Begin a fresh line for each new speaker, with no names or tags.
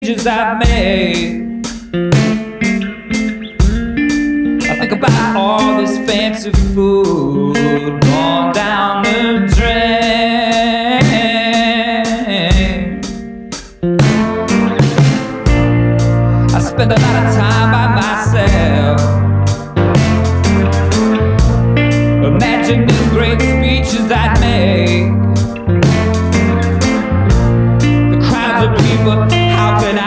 I've made. I think about all this fancy food going down the drain. I spend a lot of time by myself, imagining great speeches I'd make.